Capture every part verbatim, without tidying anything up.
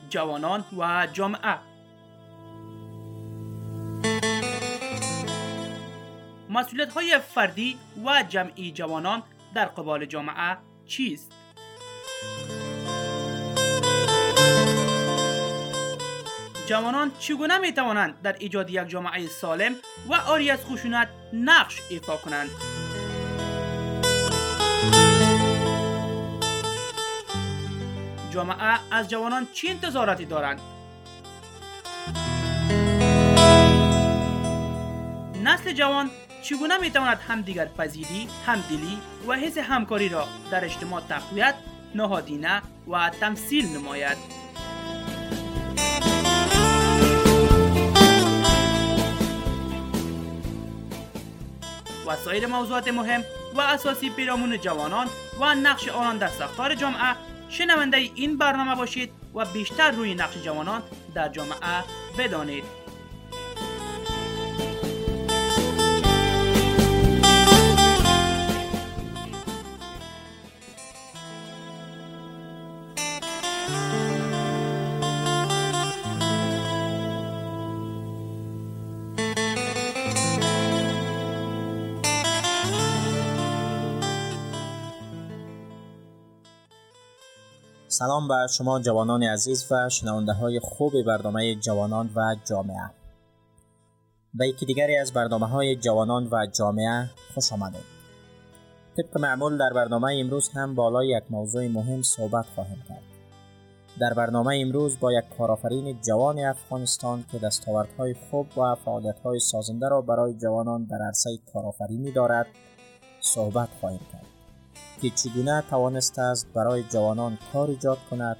جوانان و جامعه. مسئولیت‌های فردی و جمعی جوانان در قبال جامعه چیست؟ جوانان چگونه می‌توانند در ایجاد یک جامعه سالم و عاری از خشونت نقش ایفا کنند؟ جامعه از جوانان چه انتظاراتی دارند؟ نسل جوان چگونه می‌تواند همدیگر پذیری، همدلی و حس همکاری را در اجتماع تقویت، نهادینه و تمثیل نماید؟ و سایر موضوعات مهم و اساسی پیرامون جوانان و نقش آنان در ساختار جامعه، شنونده این برنامه باشید و بیشتر روی نقش جوانان در جامعه بدانید. سلام بر شما جوانان عزیز و شنونده های خوب برنامه جوانان و جامعه. به یکی دیگری از برنامه های جوانان و جامعه خوش آمدید. طبق معمول در برنامه امروز هم بالای یک موضوع مهم صحبت خواهیم کرد. در برنامه امروز با یک کارآفرین جوان افغانستان که دستاوردهای خوب و فعالیت‌های سازنده را برای جوانان در عرصه کارآفرینی دارد صحبت خواهیم کرد که چگونه توانسته است برای جوانان کار ایجاد کند.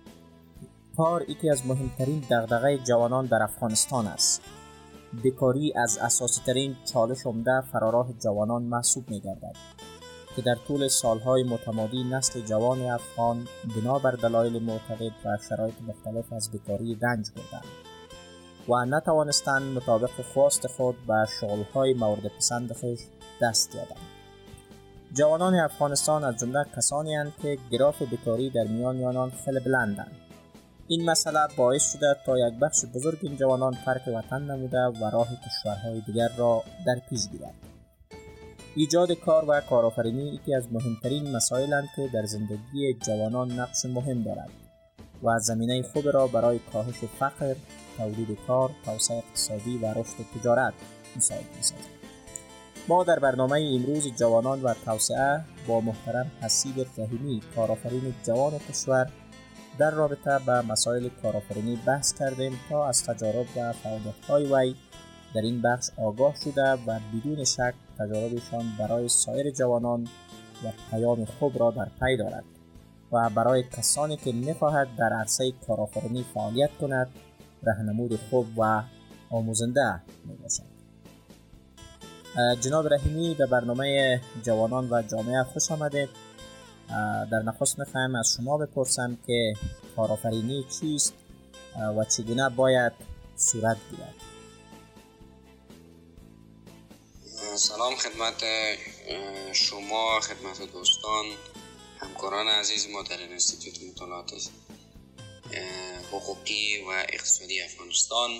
کار یکی از مهمترین دغدغه جوانان در افغانستان است. بیکاری از اساسی ترین چالش عمده فراراه جوانان محسوب می گردد که در طول سالهای متمادی نسل جوان افغان بنا بر دلایل معتقد و شرایط مختلف از بیکاری رنج بردند و نتوانستند مطابق خواست خود به شغل‌های مورد پسند خویش دست یابند. جوانان افغانستان از جمله کسانی هستند که گراف بیکاری در میان آنان خیلی بلندند. این مسئله باعث شده تا یک بخش بزرگ این جوانان ترک وطن نموده و راه کشورهای دیگر را در پیش گیرند. ایجاد کار و کارآفرینی یکی از مهمترین مسائل است که در زندگی جوانان نقش مهم دارد و زمینه خوب را برای کاهش فقر، تولید کار، توسعه اقتصادی و رشد تجارت مساعد می‌سازد. ما در برنامه امروز جوانان و توسعه با محترم حسیب رحیمی، کارآفرین جوان کشور، در رابطه به مسائل کارآفرینی بحث کردیم تا از تجارب و فعالیت‌های وی در این بخش آگاه شده و بدون شک تجاربشان برای سایر جوانان یک پیام خوب را در پی دارد و برای کسانی که می‌خواهد در عرصه کارآفرینی فعالیت کند راهنمود خوب و آموزنده می‌باشد. جناب رحیمی به برنامه جوانان و جامعه خوش آمدید. در نخست می‌خوایم از شما بپرسم که کارآفرینی چیست و چگونه باید صورت گیرد؟ سلام خدمت شما، خدمت دوستان، همکاران عزیز ما در انستیتوت مطالعات حقوقی و اقتصادی افغانستان.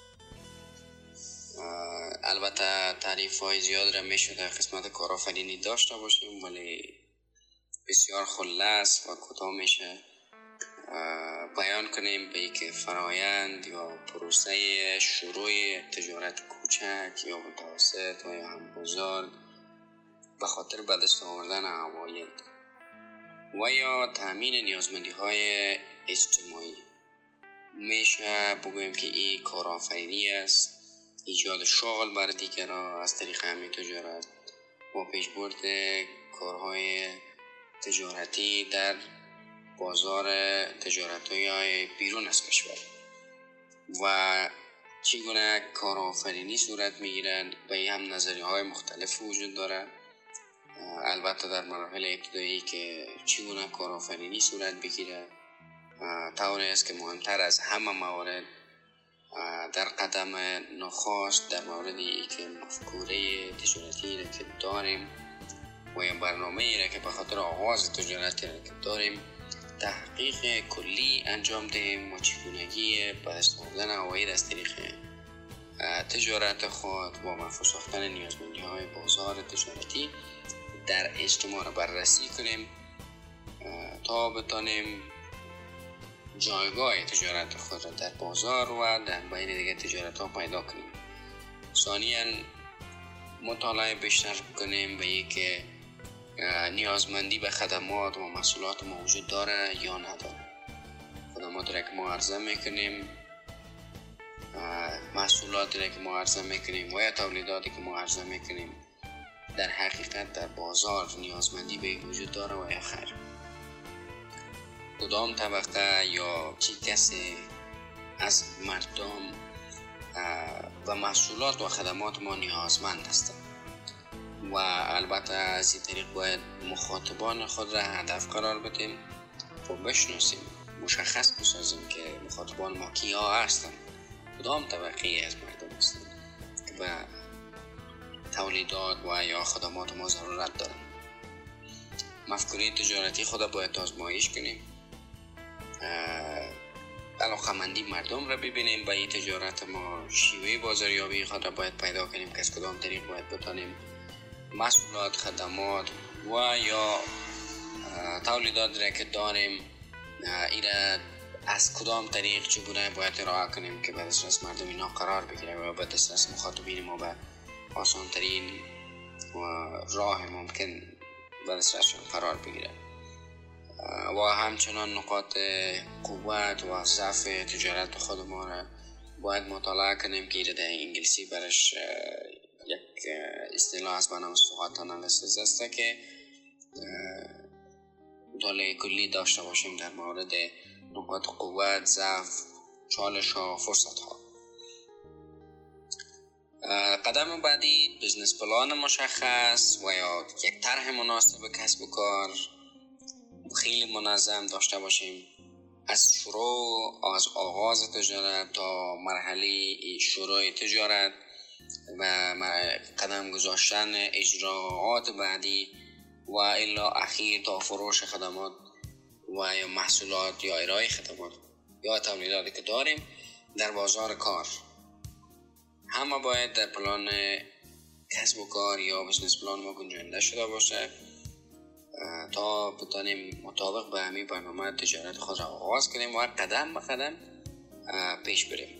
البته تعریف های زیاد را می شده قسمت کارآفرینی داشته باشیم، ولی بسیار خلاص و کوتاه میشه بیان کنیم به یک فرایند یا پروسه شروع تجارت کوچک یا متوسط و یا هم بزرگ به خاطر به دست آوردن عواید و یا تامین نیازمندی های اجتماعی. میشه بگویم که این کارآفرینی است، ایجاد شغل بر دیگران از طریق همین تجارت و پیشبرد کارهای تجارتی در بازار تجارت‌های بیرون از کشور. و چگونه کارآفرینی صورت می‌گیرد به هم نظریه‌های مختلف وجود دارد. البته در مراحل ابتدایی که چگونه کارآفرینی صورت بگیرد طوری است که مهمتر از همه موارد در قدم نخست در موردی که مفکوره تجارتی را که داریم و یا برنامه ای را که به خاطر آغاز تجارتی را که داریم تحقیق کلی انجام دهیم و چگونگی به دست آوردن عواید از طریق تجارت خود و منفوذ ساختن نیازمندی های بازار تجارتی در اجتماع را بررسی کنیم تا بتانیم جایگاه تجارت خود را در بازار و در بین دیگر تجارت ها پیدا کنیم. ثانیاً مطالعه بیشتر کنیم به اینکه نیازمندی به خدمات و محصولات ما وجود داره یا نداره. خدمات را که ما عرضه میکنیم، محصولاتی را که ما عرضه میکنیم و یا تولیداتی که ما عرضه میکنیم در حقیقت در بازار نیازمندی به وجود داره و یا خیر. کدام طبقه یا چی کسی از مردم و محصولات و خدمات ما نیازمند هستند و البته از این طریق باید مخاطبان خود را هدف قرار بدیم و بشناسیم، مشخص بسازیم که مخاطبان ما کیا هستند، کدام طبقه از مردم هستند که به تولیدات و یا خدمات ما ضرورت دارند. مفکوره تجارتی خود باید آزمایش کنیم، علاقه‌مندی مردم را ببینیم به این تجارت ما، شیوه بازاریابی خود را باید پیدا کنیم که از کدام طریق باید بتانیم محصولات، خدمات و یا تولیدات را که داریم ایره از کدام طریق چگونه باید ارائه کنیم که به دسترس مردم اینا قرار بگیره و به دسترس مخاطبین ما به آسان ترین و راه ممکن به دسترسشون قرار بگیره. و همچنان نقاط قوت و ضعف تجارت خود ما را باید مطالعه کنیم که در انگلیسی برش یک اصطلاح است به نام SWOT analysis است که مطالعه کلی داشته باشیم در مورد نقاط قوت، ضعف، چالش ها، فرصت ها. قدم بعدی بزنس پلان مشخص و یا یک طرح مناسب کسب و کار خیلی منظم داشته باشیم، از شروع از آغاز تجارت تا مرحله شروع تجارت و قدم گذاشتن اجراعات بعدی و الی اخیر تا فروش خدمات و یا محصولات یا ارائه خدمات یا تولیداتی که داریم در بازار کار. همه باید در پلان کسب و کار یا بزنس پلان ما گنجانده شده باشه تا بتانیم مطابق به همین برنامه تجارت خود را آغاز کنیم و قدم به قدم پیش بریم.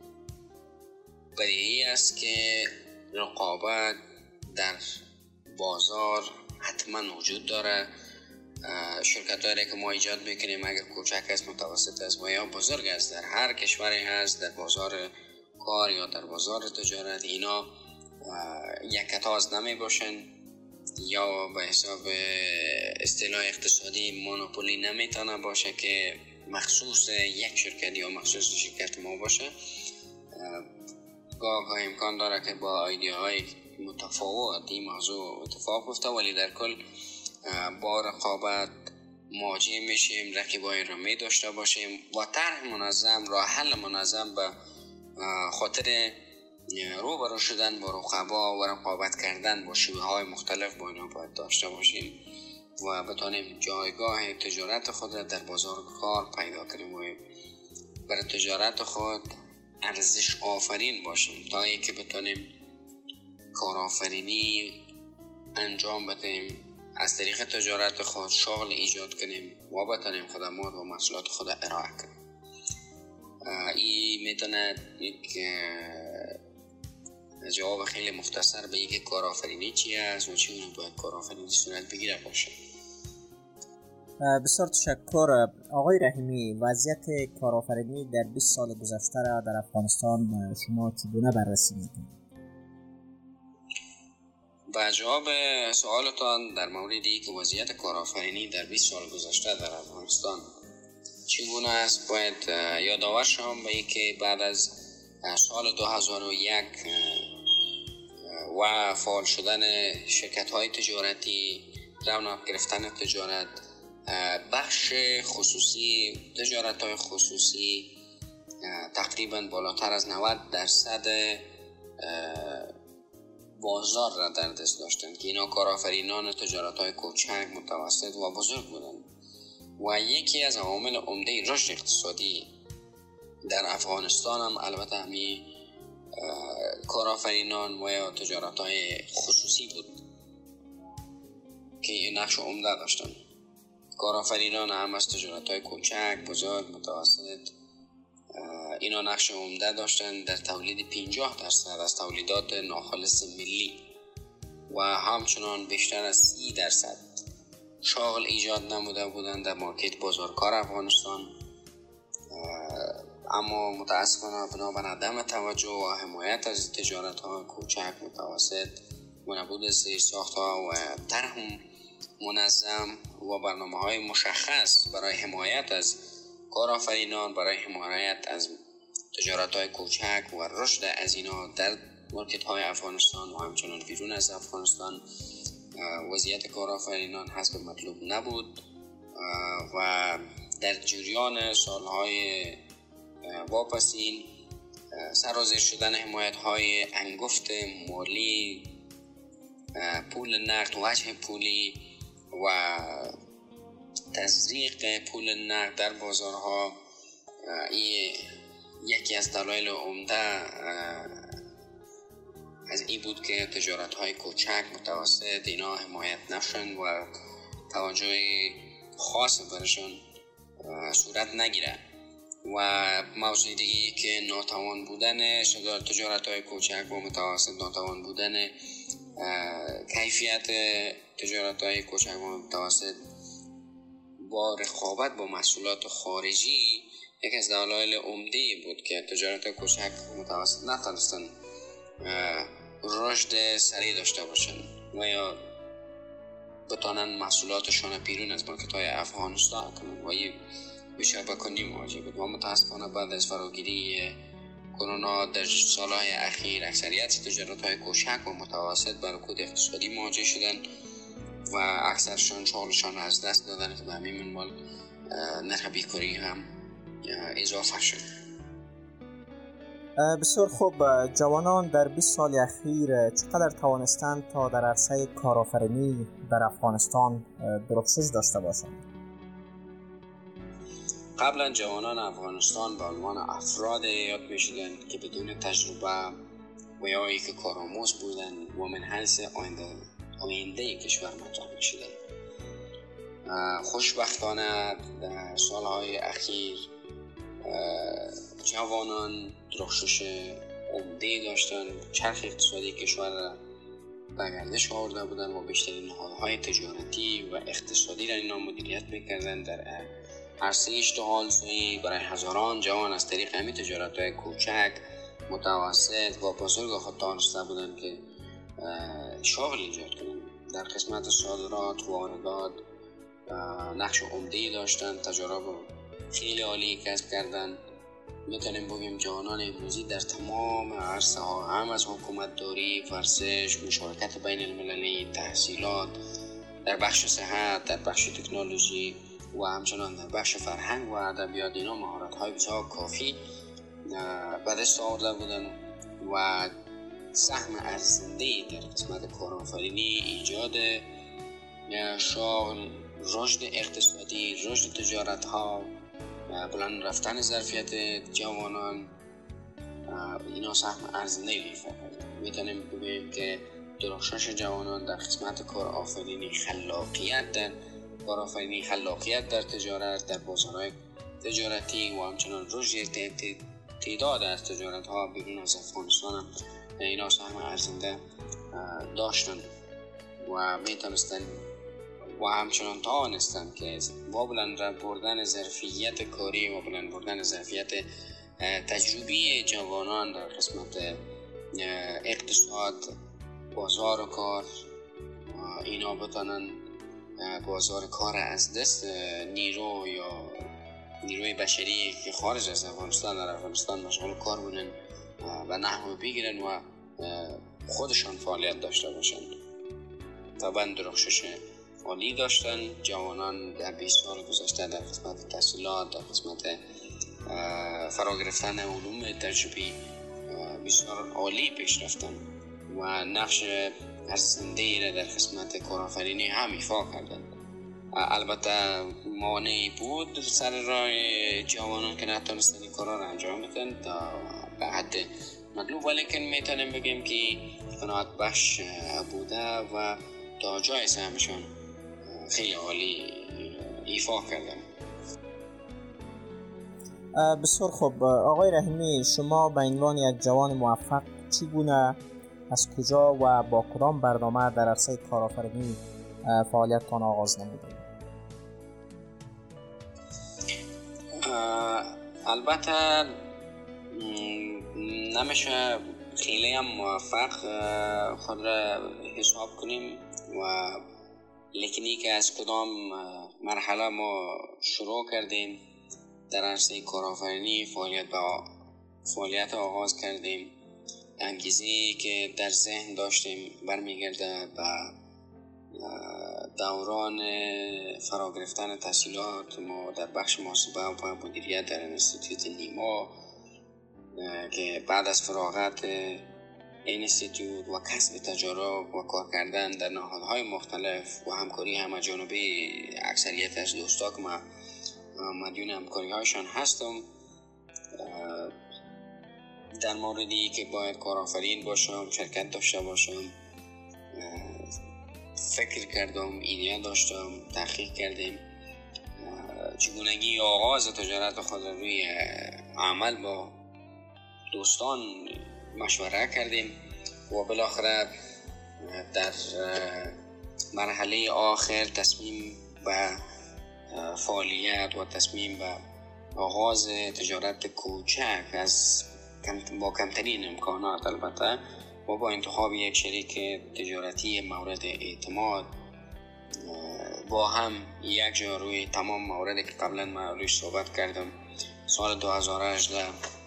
بدیهی است که رقابت در بازار حتما وجود داره. شرکت هایی که ما ایجاد میکنیم اگر کوچک است، متوسط است و یا بزرگ است، در هر کشوری هست در بازار کار یا در بازار تجارت اینا یکتاز نمی باشن یا به حساب اصطلاح اقتصادی مونوپولی نمیتونه باشه که مخصوص یک شرکت یا مخصوص شرکت ما باشه. گاه گاه امکان داره که با ایده‌های متفاوت این موضوع اتفاق بیفته، ولی در کل با رقابت مواجه میشیم، رقیبای را می داشته باشیم و طرح منظم، راه حل منظم به خاطر روبرو شدن با رقبا و رقابت کردن با شیوه های مختلف با اینا باید داشته باشیم و بتانیم جایگاه تجارت خود را در بازار کار پیدا کنیم و برای تجارت خود ارزش آفرین باشیم تا اینکه بتانیم کارآفرینی انجام بدیم، از طریق تجارت خود شغل ایجاد کنیم و بتانیم خدمات و محصولات خود ارائه کنیم. این میتونه یک جواب خیلی مختصر به اینکه کارآفرینی چی است و چی اون باید کارآفرینی صورت بگیره باشه. بسیار تشکر آقای رحیمی. وضعیت کارآفرینی در بیست سال گذشته را در افغانستان شما چگونه بررسی می‌کنید؟ با جواب سوالتان در موردی که وضعیت کارآفرینی در بیست سال گذشته در افغانستان چگونه است باید یادآور شوم به اینکه بعد از سال دو هزار و یک و فعال شدن شرکت‌های تجارتی، رونق گرفتن تجارت، بخش خصوصی، تجارت‌های خصوصی تقریباً بالاتر از نود درصد بازار را در دست داشتند که اینا کارآفرینان تجارت‌های کوچک، متوسط و بزرگ بودند و یکی از عوامل عمده رشد اقتصادی در افغانستان هم البته همی کارآفرینان و یا تجارت‌های خصوصی بود که این نقش عمده داشتن. کارآفرینان هم از تجارت‌های کوچک، بزرگ، متوسط اینا نقش عمده داشتن در تولید پنجاه درصد از تولیدات ناخالص ملی و همچنان بیشتر از سی درصد شغل ایجاد نموده بودند در مارکت بازارکار افغانستان. اما متاسفانه بنابر عدم توجه و حمایت از تجارت‌های کوچک، متوسط و نبود زیرساخت‌ها و طرح منظم و برنامه‌های مشخص برای حمایت از کارآفرینان، برای حمایت از تجارت‌های کوچک و رشد از اینا در مارکت‌های افغانستان و همچنان بیرون از افغانستان، وضعیت کارآفرینان حسب مطلوب نبود و در جریان سالهای واپسین سرازیر شدن حمایت‌های انگفت مالی، پول نقد، وجه پولی و تزریق پول نقد در بازارها این یکی از دلایل عمده از این بود که تجارت‌های کوچک، متوسط اینا حمایت نشدن و توجه خاص برشون صورت نگیره. و موضوع دیگه که ناتوان بودن تجارت‌های کوچک و متوسط، ناتوان بودن کیفیت تجارت‌های کوچک و متوسط با رقابت با محصولات خارجی یک از دلایل عمده بود که تجارت کوچک متوسط نتونستن رشد سریع داشته باشن و یا بتانن محصولاتشون بیرون از مارکت‌های افغانستان کنن و این بیشتر بکنی مواجه بود. و متاسفانه بعد از فراگیری کرونا در سالهای اخیر اکثریت تجارت‌های کوچک و متوسط با رکود اقتصادی مواجه شدن و اکثرشان شغلشان از دست دادن که به همین منوال نرخ بیکاری هم اضافه شد. بسیار خوب. جوانان در بیست سال اخیر چقدر توانستند تا در عرصه کارآفرینی در افغانستان درخشش داشته باشند؟ قبلا جوانان افغانستان به عنوان افراد یاد می شدند که بدون تجربه و یا ای که کارآموز بودند و من حیث آینده آینده کشور مطرح می شدند. خوشبختانه در سالهای اخیر جوانان درخشش عمده داشتن، چرخ اقتصادی کشور را به گردش آورده بودن و بیشترین نهادهای تجارتی و اقتصادی را اینا مدیریت میکردن در عرصه اشتغال زایی برای هزاران جوان از طریق همین تجارت‌های کوچک، متوسط و بزرگ خود توانسته بودن که شغل ایجاد کنن. در قسمت صادرات و واردات نقش عمده‌ای داشتن، تجارب خیلی عالی کسب کردن. میتونیم بگیم جوانان امروزی در تمام عرصه ها، هم از حکومت داری، ورزش، مشارکت بین المللی، تحصیلات، در بخش صحت، در بخش تکنولوژی و همچنان در بخش فرهنگ و ادبیات اینا مهارت های بسیار کافی به دست آورده بودن و سهم ارزنده در قسمت کارآفرینی، ایجاد شغل، رشد اقتصادی، رشد تجارت ها، بلند رفتن ظرفیت جوانان اینا سهم ارزنده ایفا کرده. میتونیم بگوییم که درخشش جوانان در قسمت کارآفرینی، خلاقیت در کارآفرینی، خلاقیت در تجارت، در بازارهای تجارتی و همچنان رشد تعداد از تجارت ها بیرون از افغانستان هم اینا سهم ارزنده داشتن و میتونستن و همچنان توانستند که با بلند بردن ظرفیت کاری و بلند بردن ظرفیت تجربی جوانان در قسمت اقتصاد، بازار کار اینا بتانن بازار کار از دست نیرو یا نیروی بشری که خارج از افغانستان در افغانستان مشغول کار بودن و نحو بگیرن و خودشان فعالیت داشته باشند. طبعا درخشش عالی داشتن جوانان در بیست سال گذشته در قسمت تحصیلات، در قسمت فرا گرفتن علوم تجربی بسیار عالی پیش رفتن و نقش ارزنده را در قسمت کارآفرینی هم ایفا کردند. البته موانعی بود سر راه جوانان که نتونستن این کارا رو انجام بدن تا به حد مطلوب، ولیکن میتونیم بگیم که قناعت بخش بوده و تا جای سهمشان خیلی عالی ایفا کردن. بسیار خوب. آقای رحیمی، شما به عنوان یک جوان موفق چگونه، از کجا و با کدام برنامه در عرصه کارآفرینی فعالیتتان آغاز نمودید؟ البته نمیشه خیلی هم موفق خود را حساب کنیم و لیکنی که از کدام مرحله ما شروع کردیم در عرصه کارآفرینی فعالیت با فعالیت آغاز کردیم، انگیزه‌ای که در ذهن داشتیم برمیگرده به دوران فرا گرفتن تحصیلات ما در بخش محاسبه و مدیریت در انستیتوت نیما که بعد از فراغت این انستیتوت و کسب تجارب و کار کردن در نهادهای مختلف و همکاری همه‌جانبه اکثریت از دوستا که من مدیون همکاری هایشان هستم، در موردی که باید کارآفرین باشم، شرکت داشته باشم، فکر کردم، ایده داشتم، تحقیق کردیم، چگونگی آغاز تجارت خود روی عمل با دوستان مشوره کردیم و بالاخره در مرحله آخر تصمیم به فعالیت و تصمیم به آغاز تجارت کوچک از با کمترین امکانات، البته و با انتخاب یک شریک تجارتی مورد اعتماد با هم یک جا روی تمام مواردی که قبلا من رویش صحبت کردم سال دو هزار و هجده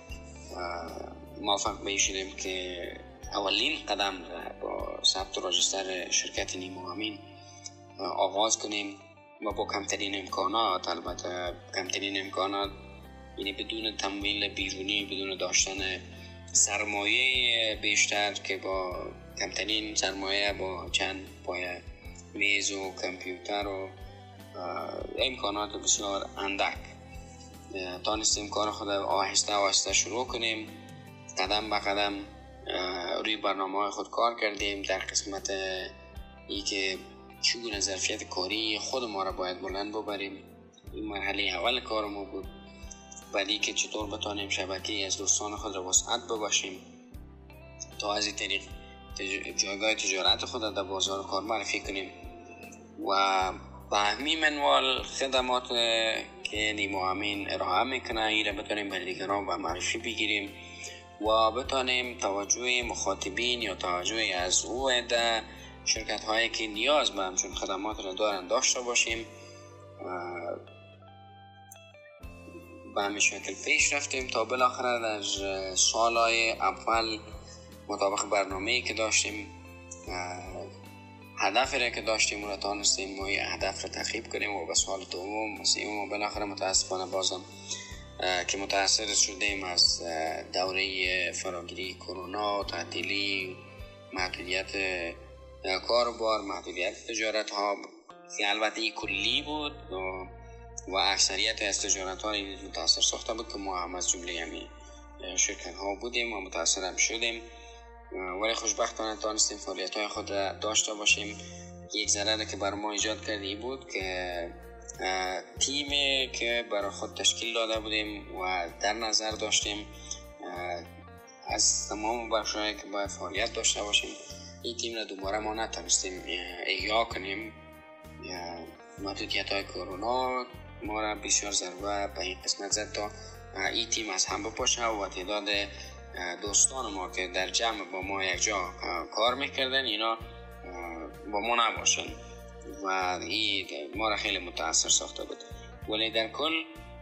موفق به شدیم که اولین قدم با ثبت راجستر شرکت نیما امین آغاز کنیم و با کمترین امکانات، البته کمترین امکانات یعنی بدون تمویل بیرونی، بدون داشتن سرمایه بیشتر که با کمترین سرمایه با چند پایه میز و کامپیوتر و امکانات بسیار اندک تانستیم کار خود آهسته آهسته شروع کنیم. قدم به قدم روی برنامه خود کار کردیم در قسمت ای که چگونه ظرفیت کاری خود ما را باید بلند ببریم. این مرحله اول کار ما بود. بعدی که چطور بتانیم شبکه از دوستان خود را وسعت ببخشیم تا از این طریق جایگاه تجارت خود را در بازار کار معرفی کنیم و به همین منوال خدمات که نیما امین ارائه میکنه این را بتانیم بر دیگران و معرفی بگیریم و بتانیم توجه مخاطبین یا توجه از او عده شرکت هایی که نیاز به همچون خدمات را دارن داشته باشیم. به همین شکل پیش رفتیم تا بالاخره در سالهای اول مطابق برنامه‌ای که داشتیم هدفی را که داشتیم اون را تانستیم ما هدف را تخریب کنیم و به سال دوم و سوم و بالاخره متاسفانه بازم که متاثر شدیم از دوره فراگیری کرونا، تعطیلی، محدودیت کاروبار، محدودیت تجارت ها که البته این کلی بود و و اکثریت از تجارت ها این متاثر ساخته بود که ما هم از جمله همین شرکت ها بودیم و متاثر هم شدیم ولی خوشبختانه تانستیم فعالیت های خود را داشته باشیم. یک ضرری که برای ما ایجاد کرده بود که تیمی که برای خود تشکیل داده بودیم و در نظر داشتیم از تمام بخش‌هایی که باید فعالیت داشته باشیم این تیم را دوباره ما نتونستیم احیا کنیم. محدودیت های کرونا ما را بسیار ضربه به این قسمت زد تا این تیم از هم بپاشه و تعداد دوستان ما که در جمع با ما یک جا کار میکردن اینا با ما نباشن و این ما را خیلی متاثر ساخته بود. ولی در کل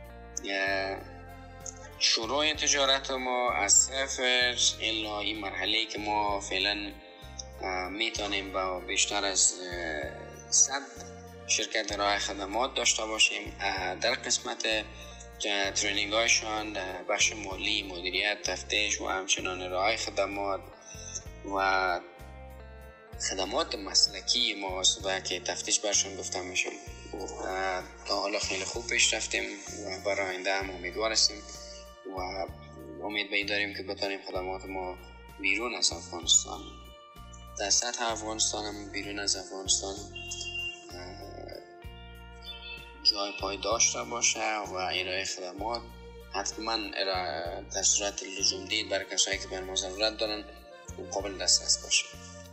شروع تجارت ما از صفر الا این مرحله که ما فعلا میتونیم با بیشتر از صد شرکت ارائه خدمات داشته باشیم در قسمت ترینینگ هایشان در بخش مالی، مدیریت، تفتیش و همچنان ارائه خدمات و خدمات مسلکی محاسبه که تفتیش برشون گفته میشم تا حالا خیلی خوب پیش رفتیم و برای آینده هم امیدوار هستیم و امید به این داریم که بتانیم خدمات ما بیرون از افغانستان، در سطح افغانستان هم بیرون از افغانستان جای پای داشته باشه و ارائه خدمات حتما در صورت لزوم دید برای کسایی که بر ما ضرورت دارن و قابل دسترس باشه.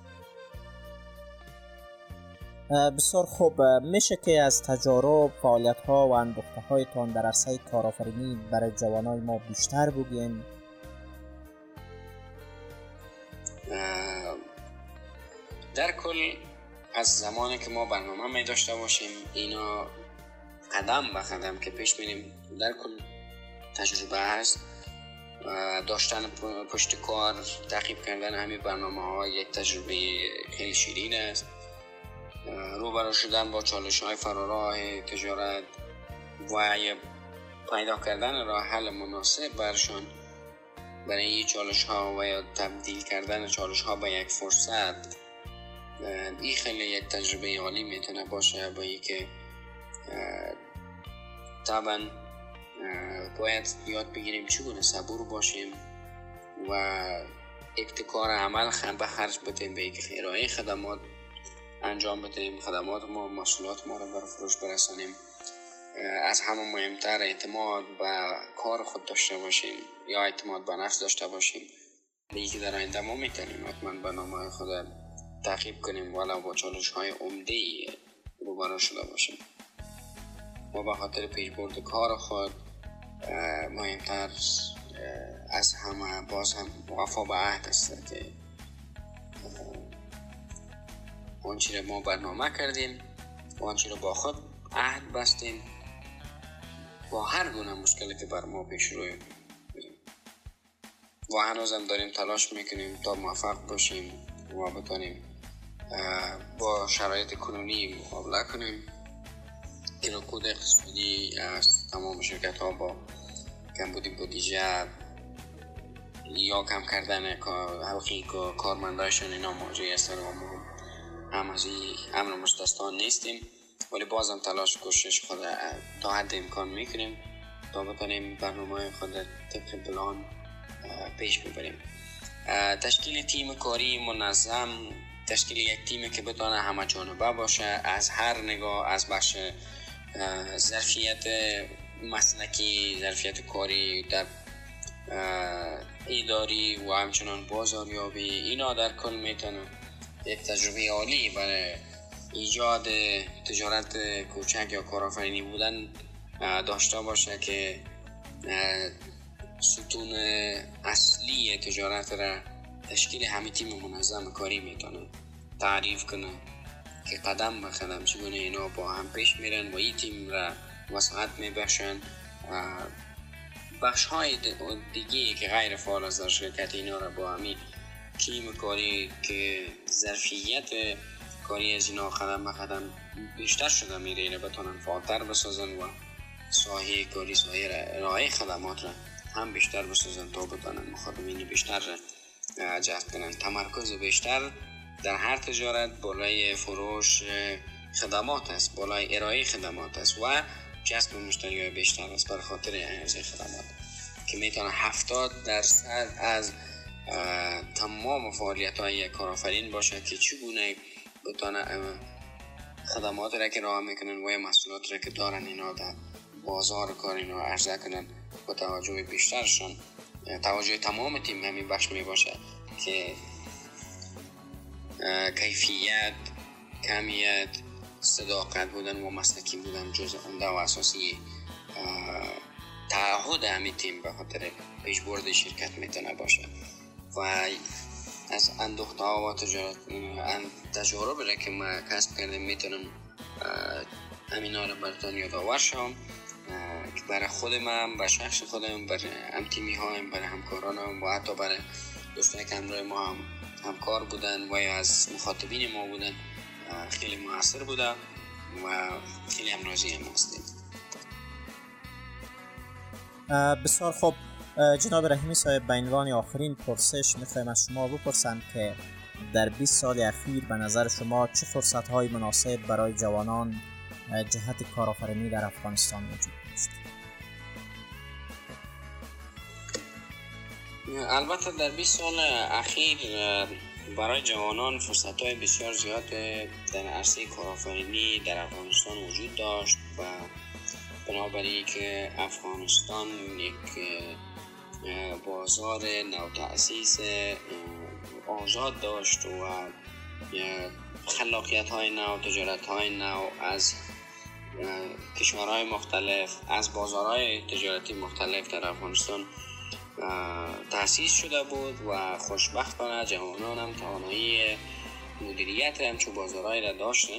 بسیار خوب. میشه که از تجارب، فعالیت‌ها و اندوخته‌هایتان در عرصه کارآفرینی برای جوانای ما بیشتر بگین؟ در کل از زمانی که ما برنامه می داشته باشیم اینا قدم به قدم که پیش میریم در کل تجربه هست. داشتن پشت کار، تعقیب کردن همین برنامه ها یک تجربه خیلی شیرین است. روبرو شدن با چالش های فراراه تجارت و پیدا کردن راه حل مناسب برشان برای این چالش ها و یا تبدیل کردن چالش ها به یک فرصت، این خیلی یک تجربه عالی میتونه باشه. با این که طبعا باید یاد بگیریم چگونه صبور باشیم و ابتکار عمل خم به خرج بدیم به یک ارائه خدمات انجام بدیم، خدمات ما محصولات ما رو برای فروش برسانیم. از همه مهمتر اعتماد به کار خود داشته باشیم یا اعتماد به نفس داشته باشیم. دیگه در آینده ما میتونیم حتما برنامه خود تعقیب کنیم ولو با چالش های عمده روبرو شده باشیم. ما به خاطر پیشبرد کار خود مهمتر از همه باز هم وفا به عهد است که آنچه را ما برنامه کردیم و آنچه را با خود عهد بستیم با هر گونه مشکلی که بر ما پیش روی بریم و هنوز هم داریم تلاش میکنیم تا موفق باشیم و بتانیم با شرایط کنونی مقابله کنیم. که رکود اقتصادی از تمام شرکت ها با کمبودی بودجه یا کم کردن حقوقی کارمندایشون اینا موضوعی است و ما هم از این امر مستثنا نیستیم، ولی بازم تلاش کوشش خود تا حد امکان میکنیم تا بتونیم برنامه خود طبق پلان پیش ببریم. تشکیل تیم کاری منظم، تشکیل یک تیمی که بتونه همه جانبه باشه از هر نگاه، از بخش ظرفیت مسلکی، ظرفیت کاری، در اداری و همچنان بازاریابی، اینا در کل میتونه یک تجربه عالی برای ایجاد تجارت کوچک یا کارآفرینی بودن داشته باشه که ستون اصلی تجارت را تشکیل همین تیم منظم کاری میتونه تعریف کنه که قدم به قدم چگونه اینا با هم پیش میرن و این تیم را وسعت میبخشن. بخش های دیگه که غیر فعال از در شرکت اینا را با همین تیم کاری که ظرفیت کاری از اینا قدم به قدم بیشتر شده میره اینا بتونن فعالتر بسازن و ساحه کاری، ساحه ارائه خدمات را هم بیشتر بسازن تا بتونن مخاطبین بیشتر را جذب کنن. تمرکز بیشتر در هر تجارت بالای فروش خدمات است، بالای ارائه خدمات است و جذب مشتریای بیشتر است برای خاطر ارائه خدمات که میتونه هفتاد درصد از تمام فعالیت‌های یک کارآفرین باشه که چگونه بتونه خدمات را که راه میکنن و محصولات را که دارن اینا در بازار کار اینا عرضه کنن با توجه بیشترشون. توجه تمام تیم همین بخش می باشه که کیفیت، کمیت، صداقت بودن و مسلکی بودن جزء عمده و اساسی تعهد همین تیم به خاطر پیشبرد شرکت میتونه باشه و از اندوخته ها و تجارت تجارب را که ما کسب کردیم میتونم همینا رو براتون یادآور شم که برای خود من، برای شخص خودم، برای هم تیمی هایم، برای همکارانم و حتی برای دوستانی که همراه ما هم همکار بودن و یا از مخاطبین ما بودن خیلی موثر بوده و خیلی هم راضی هم هستیم. بسیار خوب جناب رحیمی صاحب، به عنوان آخرین پرسش میخوایم از شما بپرسم که در بیست سال اخیر به نظر شما چه فرصت‌های مناسب برای جوانان جهت کارآفرینی در افغانستان وجود داشت؟ البته در بیست سال اخیر برای جوانان فرصت‌های بسیار زیاد در عرصه کارآفرینی در افغانستان وجود داشت و بنابراین که افغانستان یک بازار نوتأسیس آزاد داشت و خلاقیت‌های نو، تجارت‌های نو از کشورهای مختلف، از بازارهای تجارتی مختلف در افغانستان تأسیس شده بود و خوشبختانه جوانان هم توانایی مدیریت همچون بازارهای را داشتن.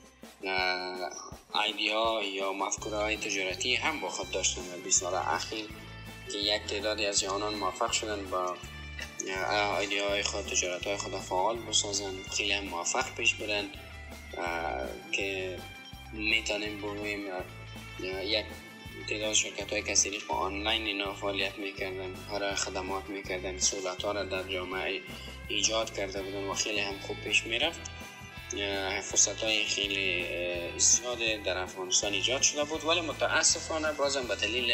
ایدیا یا مفکورهای تجارتی هم با خود داشتن در بیست سال اخیر که یک تعدادی از جوانان موفق شدن با ایدیاهای خود، تجارتهای خود فعال بسازن، خیلی هم موفق پیش برن که میتونیم بگوییم یک تعداد شرکت های کثیری که آنلاین اینا فعالیت میکردن، هر خدمات میکردن، سهولت ها را در جامعه ایجاد کرده بودن و خیلی هم خوب پیش میرفت. فرصت های خیلی زیاد در افغانستان ایجاد شده بود، ولی متاسفانه بازم به دلیل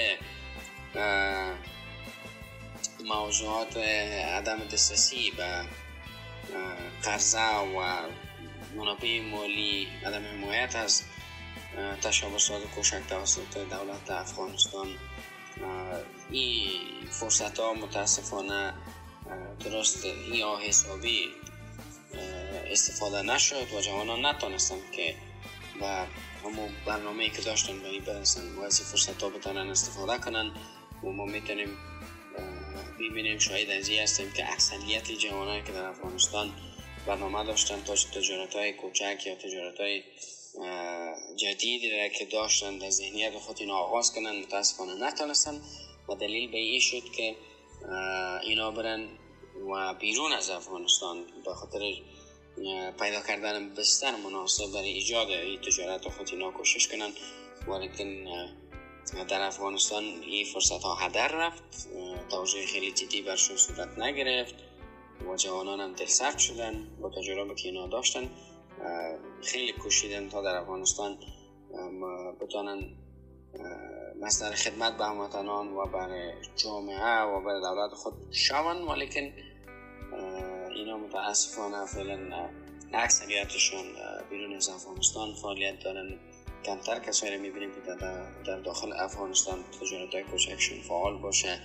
موضوعات عدم دسترسی به قرضه و منابع مالی، عدم حمایت از تشابسات کوچک توسط دولت افغانستان، این فرصت ها متاسفانه درست یا حسابی استفاده نشد و جوانان نتونستن که با همون برنامه‌ای که داشتن به این برسن و از این فرصت ها بتونن استفاده کنن. و ما میتونیم ببینیم شاید از این هستیم که اکثریت جوانایی که در افغانستان برنامه داشتن تا تجارت های کوچک یا تجارت های جدیدی را که داشتن در ذهنیت خود اینا آغاز کنن، متاسفانه نتونستن و دلیل به این شد که اینا برن و بیرون از افغانستان به خاطر پیدا کردن بستر مناسب برای ایجاد این تجارت خود اینا کوشش کنن، ولیکن در افغانستان این فرصت ها هدر رفت، توجه خیلی جدی برشون صورت نگرفت و جوانان هم دلسرد شدن با تجربه که اینا داشتن. خیلی کوشیدن تا در افغانستان بتونن مصدر خدمت به هموطنان و برای جامعه و برای دولت خود شون، ولیکن اینا متاسفانه فعلا اکثریتشون بیرون از افغانستان فعالیت دارن. کمتر کسایی رو میبینیم که در داخل افغانستان تجارت‌های کوچکشون فعال باشه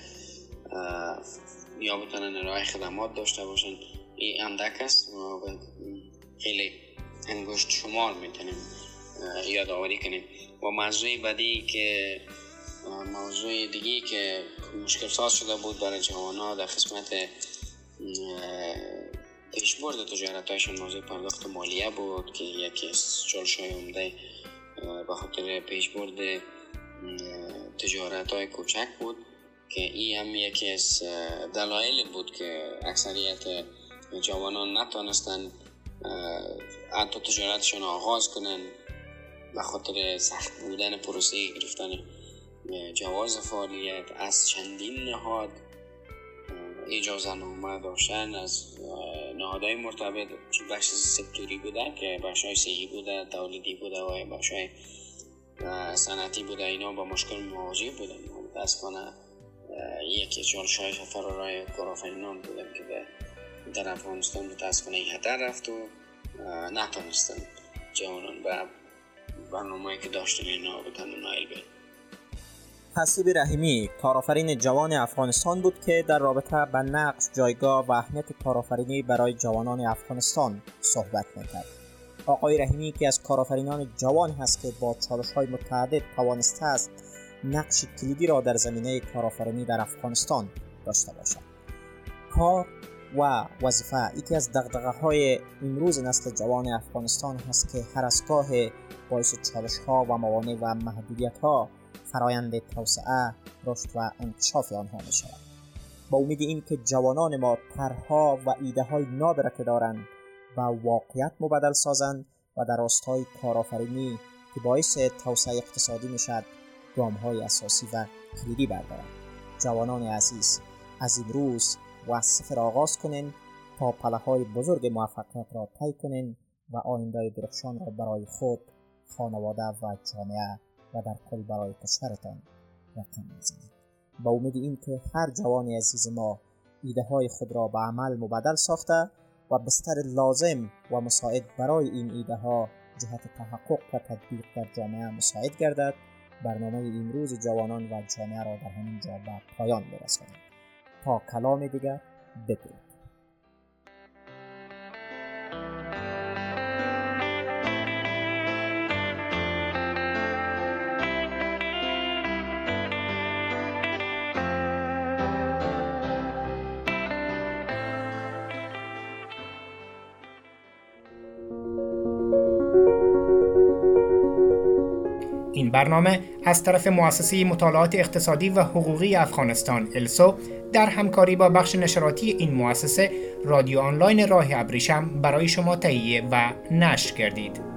یا بتونن ارائه خدمات داشته باشن. این اندک است و خیلی انگشت شمار میتونیم یادآوری کنیم. و موضوع بعدی که موضوع دیگی که مشکل ساز شده بود برای جوانان در قسمت پیشبرد تجارت‌هایشون موضوع پرداخت مالیه بود که یکی از چالش‌های عمده به خاطر پیشبرد تجارت‌های کوچک بود که این هم یکی از دلایل بود که اکثریت جوانان نتونستن حتی تجارتشون آغاز کنن به خاطر سخت بودن پروسه گرفتن جواز فعالیت از چندین نهاد اجازه نامه داشتن، از نهادهای مرتبط، چه بخش سکتوری بوده که بخشای صحی بوده، تولیدی بوده و بخشای صنعتی بوده، اینا با مشکل مواجه بودن. متاسفانه یکی از چالش‌های فرارای کارآفرینان بودن که در افغانستان متاسفانه هدر رفت و نتونستن جوانان به برنامه‌ای که داشتن اینا بتونن نائل بشن. حسیب رحیمی کارآفرین جوان افغانستان بود که در رابطه با نقش، جایگاه و اهمیت کارآفرینی برای جوانان افغانستان صحبت می‌کرد. آقای رحیمی که از کارآفرینان جوان هست که با چالش‌های متعدد توانسته است نقش کلیدی را در زمینه کارآفرینی در افغانستان داشته باشد. کار و وظیفه یکی از دغدغه‌های امروز نسل جوان افغانستان هست که هر از گاه باعث چالش‌ها و موانع و محدودیت‌ها فرایند توسعه، رشد و انکشاف آنها می شود. با امید این که جوانان ما طرح‌ها و ایده‌های ناب را که دارند به واقعیت مبدل سازند و در راستای کارآفرینی که باعث توسعه اقتصادی می شود گام‌های اساسی و کلیدی بردارند. جوانان عزیز، از امروز و از صفر آغاز کنین تا پله‌های بزرگ موفقیت را طی کنین و آینده درخشان را برای خود خانواده و جامعه و در کل برای کشورتان رقم بزنید. با امید این که هر جوانی عزیز ما ایده های خود را به عمل مبدل ساخته و بستر لازم و مساعد برای این ایده ها جهت تحقق و تطبیق در جامعه مساعد گردد، برنامه امروز جوانان و جامعه را در همین جا به پایان برسانید. تا کلام دیگر، بدرود. این برنامه از طرف مؤسسه مطالعات اقتصادی و حقوقی افغانستان السو در همکاری با بخش نشراتی این مؤسسه رادیو آنلاین راه ابریشم برای شما تهیه و نشر گردید.